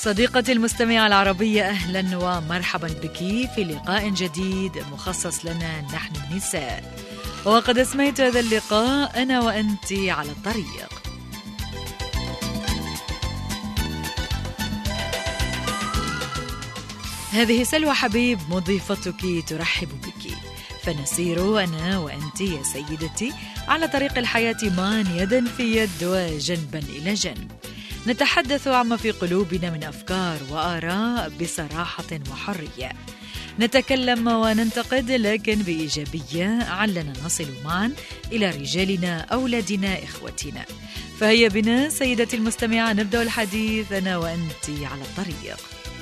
صديقتي المستمعة العربية، أهلا ومرحبا بك في لقاء جديد مخصص لنا نحن النساء. وقد أسميت هذا اللقاء أنا وأنت على الطريق. هذه سلوى حبيب مضيفتك ترحب بك، فنسير أنا وأنت يا سيدتي على طريق الحياة معا يدا في يد وجنبا إلى جنب، نتحدث عما في قلوبنا من أفكار وآراء بصراحة وحرية، نتكلم وننتقد لكن بإيجابية علنا نصل معا إلى رجالنا، أولادنا، إخوتنا. فهيا بنا سيدتي المستمعة نبدأ الحديث أنا وأنت على الطريق.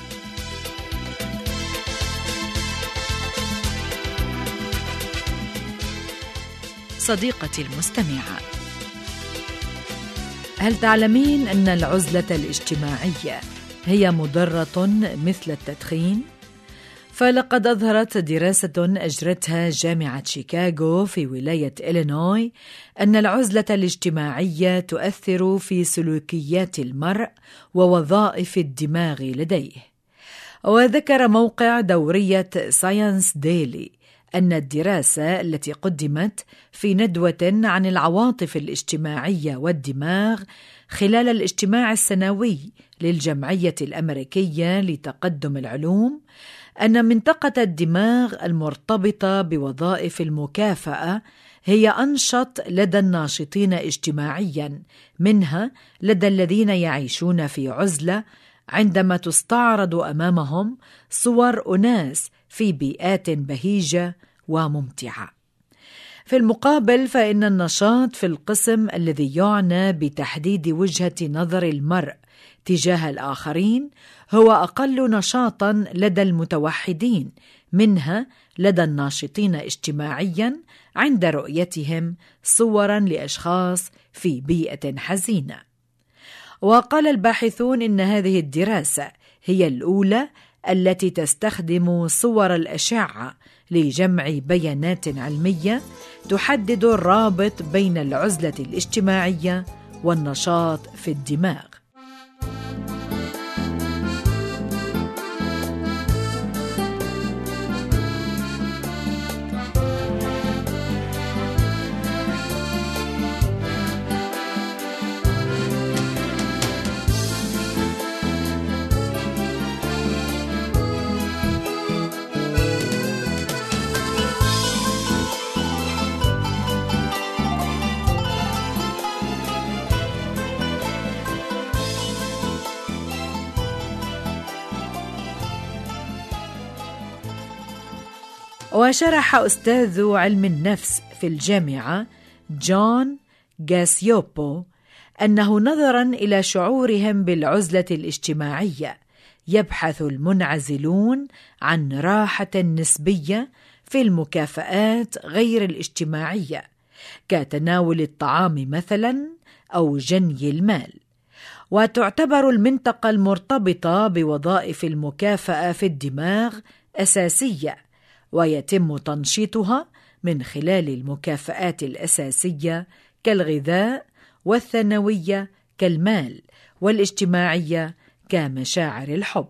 صديقتي المستمعة، هل تعلمين أن العزلة الاجتماعية هي مضرة مثل التدخين؟ فلقد أظهرت دراسة أجرتها جامعة شيكاغو في ولاية إلينوي أن العزلة الاجتماعية تؤثر في سلوكيات المرء ووظائف الدماغ لديه. وذكر موقع دورية ساينس ديلي أن الدراسة التي قدمت في ندوة عن العواطف الاجتماعية والدماغ خلال الاجتماع السنوي للجمعية الأمريكية لتقدم العلوم أن منطقة الدماغ المرتبطة بوظائف المكافأة هي أنشط لدى الناشطين اجتماعياً منها لدى الذين يعيشون في عزلة، عندما تستعرض أمامهم صور أناس في بيئات بهيجة وممتعة. في المقابل فإن النشاط في القسم الذي يعنى بتحديد وجهة نظر المرء تجاه الآخرين هو أقل نشاطاً لدى المتوحدين منها لدى الناشطين اجتماعياً عند رؤيتهم صوراً لأشخاص في بيئة حزينة. وقال الباحثون إن هذه الدراسة هي الأولى التي تستخدم صور الأشعة لجمع بيانات علمية تحدد الرابط بين العزلة الاجتماعية والنشاط في الدماغ. وشرح أستاذ علم النفس في الجامعة جون غاسيوبو أنه نظراً إلى شعورهم بالعزلة الاجتماعية يبحث المنعزلون عن راحة نسبية في المكافآت غير الاجتماعية كتناول الطعام مثلاً أو جني المال. وتعتبر المنطقة المرتبطة بوظائف المكافأة في الدماغ أساسية، ويتم تنشيطها من خلال المكافآت الأساسية كالغذاء، والثانوية كالمال، والاجتماعية كمشاعر الحب.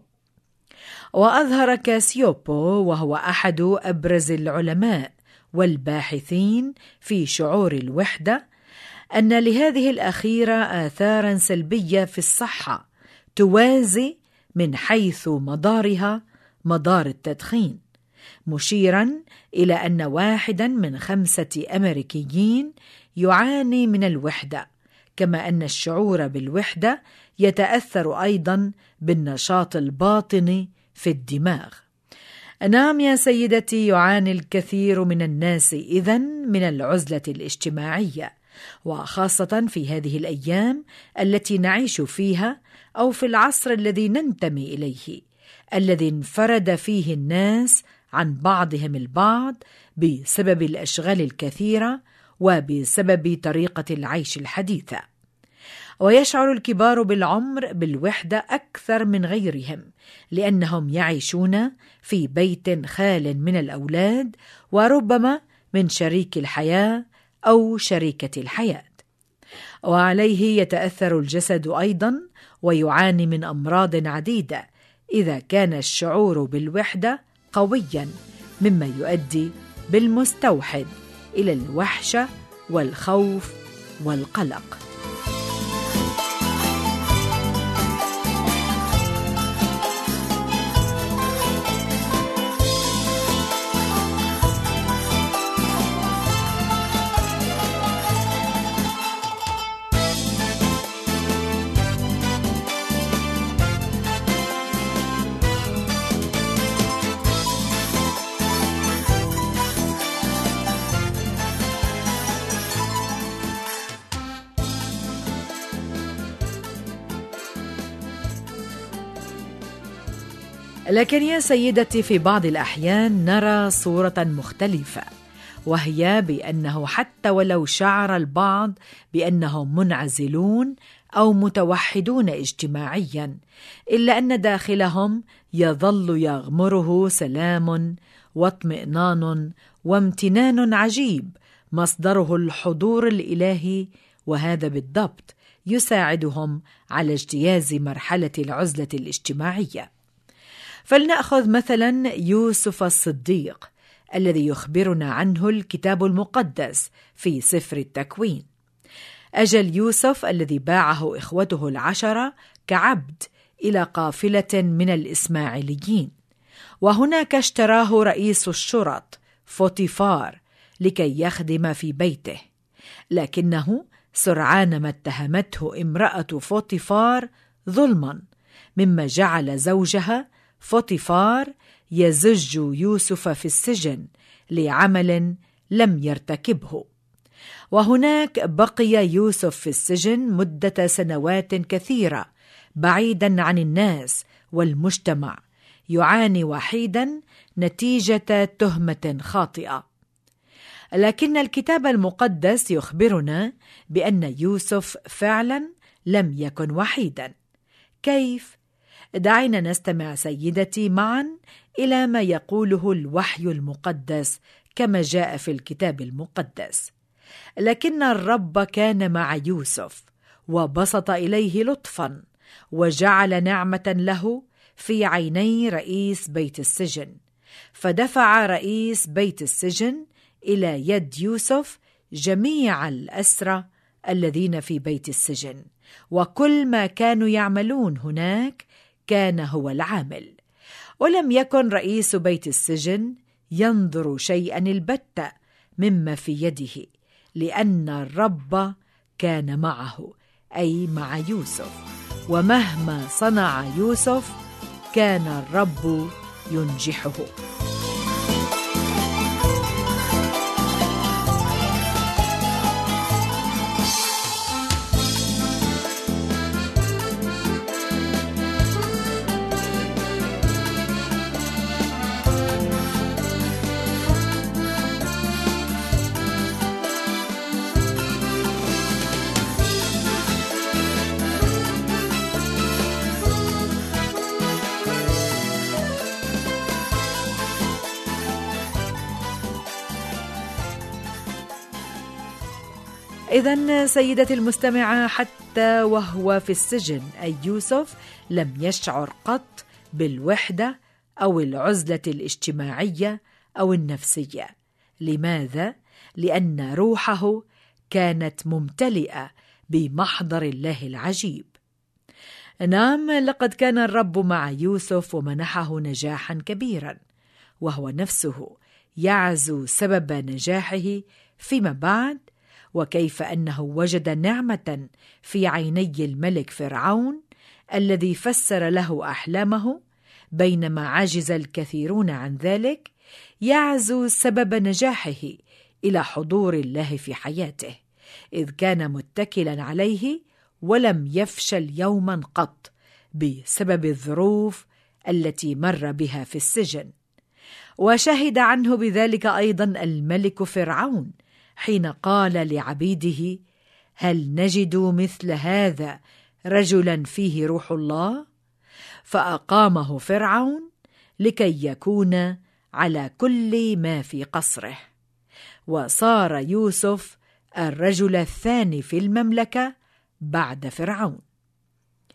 وأظهر كاسيوبو وهو أحد أبرز العلماء والباحثين في شعور الوحدة أن لهذه الأخيرة آثاراً سلبية في الصحة توازي من حيث مضارها مضار التدخين، مشيراً إلى أن 1 من 5 أمريكيين يعاني من الوحدة، كما أن الشعور بالوحدة يتأثر أيضاً بالنشاط الباطني في الدماغ. نعم يا سيدتي، يعاني الكثير من الناس إذن من العزلة الاجتماعية، وخاصة في هذه الأيام التي نعيش فيها أو في العصر الذي ننتمي إليه، الذي انفرد فيه الناس عن بعضهم البعض بسبب الأشغال الكثيرة وبسبب طريقة العيش الحديثة. ويشعر الكبار بالعمر بالوحدة أكثر من غيرهم لأنهم يعيشون في بيت خال من الأولاد وربما من شريك الحياة أو شريكة الحياة. وعليه يتأثر الجسد أيضا، ويعاني من أمراض عديدة إذا كان الشعور بالوحدة قوياً، مما يؤدي بالمستوحد إلى الوحشة والخوف والقلق. لكن يا سيدتي، في بعض الأحيان نرى صورة مختلفة، وهي بأنه حتى ولو شعر البعض بأنهم منعزلون أو متوحدون اجتماعيا، إلا أن داخلهم يظل يغمره سلام واطمئنان وامتنان عجيب مصدره الحضور الإلهي، وهذا بالضبط يساعدهم على اجتياز مرحلة العزلة الاجتماعية. فلنأخذ مثلا يوسف الصديق الذي يخبرنا عنه الكتاب المقدس في سفر التكوين. أجل يوسف الذي باعه إخوته 10 كعبد إلى قافلة من الإسماعيليين، وهناك اشتراه رئيس الشرط فوطيفار لكي يخدم في بيته، لكنه سرعان ما اتهمته امرأة فوطيفار ظلما، مما جعل زوجها فوطيفار يزج يوسف في السجن لعمل لم يرتكبه. وهناك بقي يوسف في السجن مدة سنوات كثيرة بعيدا عن الناس والمجتمع، يعاني وحيدا نتيجة تهمة خاطئة. لكن الكتاب المقدس يخبرنا بأن يوسف فعلا لم يكن وحيدا. كيف؟ دعينا نستمع سيدتي معا إلى ما يقوله الوحي المقدس كما جاء في الكتاب المقدس. لكن الرب كان مع يوسف وبسط إليه لطفا، وجعل نعمة له في عيني رئيس بيت السجن، فدفع رئيس بيت السجن إلى يد يوسف جميع الأسرى الذين في بيت السجن، وكل ما كانوا يعملون هناك كان هو العامل. ولم يكن رئيس بيت السجن ينظر شيئا البتة مما في يده، لأن الرب كان معه، أي مع يوسف، ومهما صنع يوسف كان الرب ينجحه. إذن سيدتي المستمعة، حتى وهو في السجن أي يوسف لم يشعر قط بالوحدة أو العزلة الاجتماعية أو النفسية. لماذا؟ لأن روحه كانت ممتلئة بمحضر الله العجيب. نعم، لقد كان الرب مع يوسف ومنحه نجاحا كبيرا، وهو نفسه يعزو سبب نجاحه فيما بعد، وكيف أنه وجد نعمة في عيني الملك فرعون الذي فسر له أحلامه، بينما عجز الكثيرون عن ذلك. يعزو سبب نجاحه إلى حضور الله في حياته، إذ كان متكلا عليه ولم يفشل يوما قط بسبب الظروف التي مر بها في السجن. وشهد عنه بذلك أيضا الملك فرعون حين قال لعبيده: هل نجد مثل هذا رجلا فيه روح الله؟ فأقامه فرعون لكي يكون على كل ما في قصره، وصار يوسف الرجل الثاني في المملكة بعد فرعون.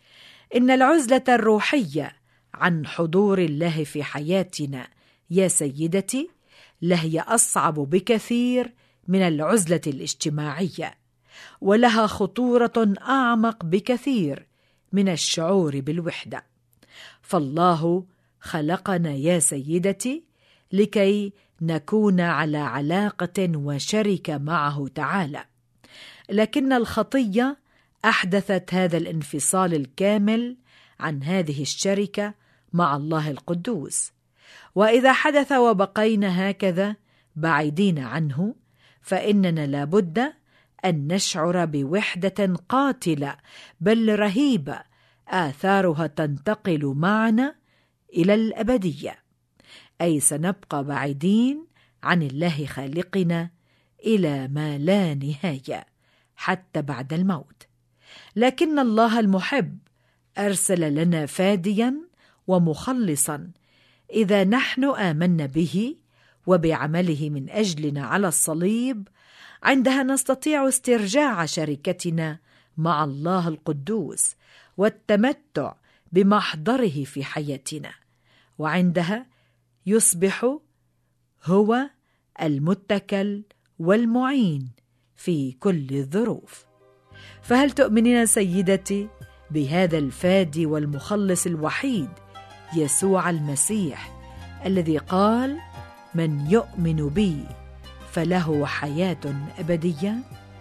إن العزلة الروحية عن حضور الله في حياتنا يا سيدتي لهي أصعب بكثير من العزلة الاجتماعية، ولها خطورة أعمق بكثير من الشعور بالوحدة. فالله خلقنا يا سيدتي لكي نكون على علاقة وشركة معه تعالى، لكن الخطية أحدثت هذا الانفصال الكامل عن هذه الشركة مع الله القدوس. وإذا حدث وبقينا هكذا بعيدين عنه، فإننا لابد أن نشعر بوحدة قاتلة بل رهيبة آثارها تنتقل معنا إلى الأبدية، أي سنبقى بعيدين عن الله خالقنا إلى ما لا نهاية حتى بعد الموت. لكن الله المحب أرسل لنا فاديا ومخلصا إذا نحن آمنا به وبعمله من أجلنا على الصليب، عندها نستطيع استرجاع شركتنا مع الله القدوس والتمتع بمحضره في حياتنا، وعندها يصبح هو المتكل والمعين في كل الظروف. فهل تؤمنين سيدتي بهذا الفادي والمخلص الوحيد يسوع المسيح الذي قال: من يؤمن بي فله حياة أبدية؟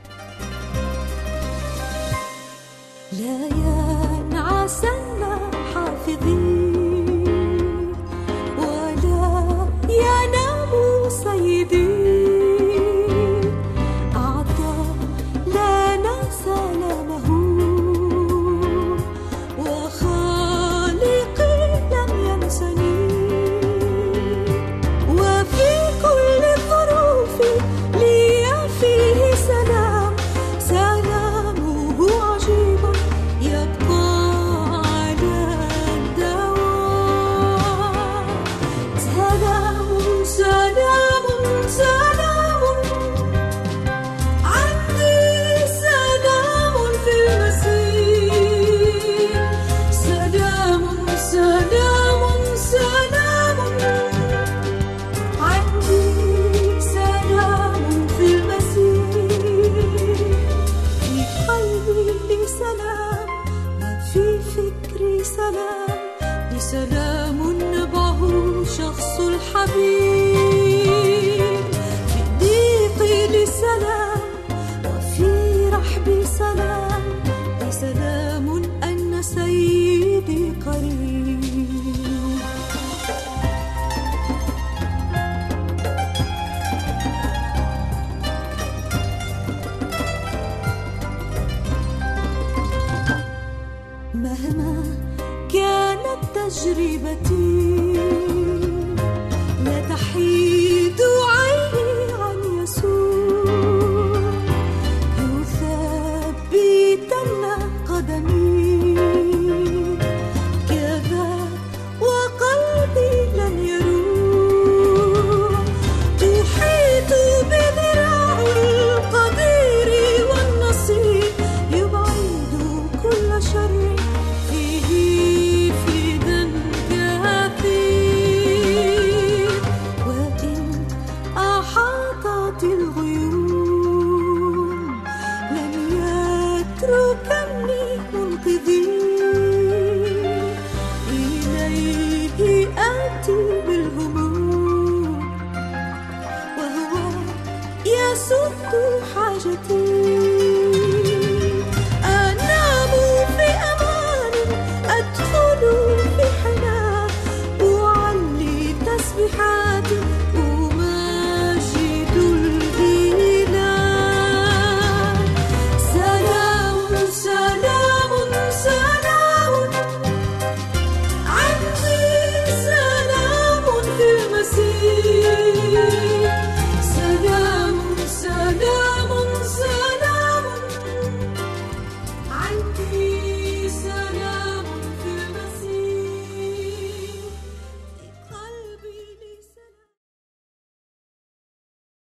لا ينعسن حافظين ولا ينام سيدي، أعطى لنا سلامه وخالقي لم ينسني، وفي كل الظروف لي فيه سلام، سلامه عجيب يبقى على الدوام، سلام سلام سلام عندي، سلام في المسيح، سلام سلام سلام عندي، سلام في المسيح، في قلبي لي سلام وفي فكري سلام، بسلام نبعه شخص الحبيب، في ضيقي لي سلام وفي رحبي سلام، بسلام أن سيدي قريب. مهما كانت تجربتي لا تحيد عيني عن يسوع، يثبتن قدمي كذا وقلبي لن يروح، تحيط بذراع القدير والنصير، يبعد كل شر فيه فدا كثير، وإن أحاطت الغيوم لن يتركني منقذي، إليه آتي بالهموم وهو يسد حاجتي.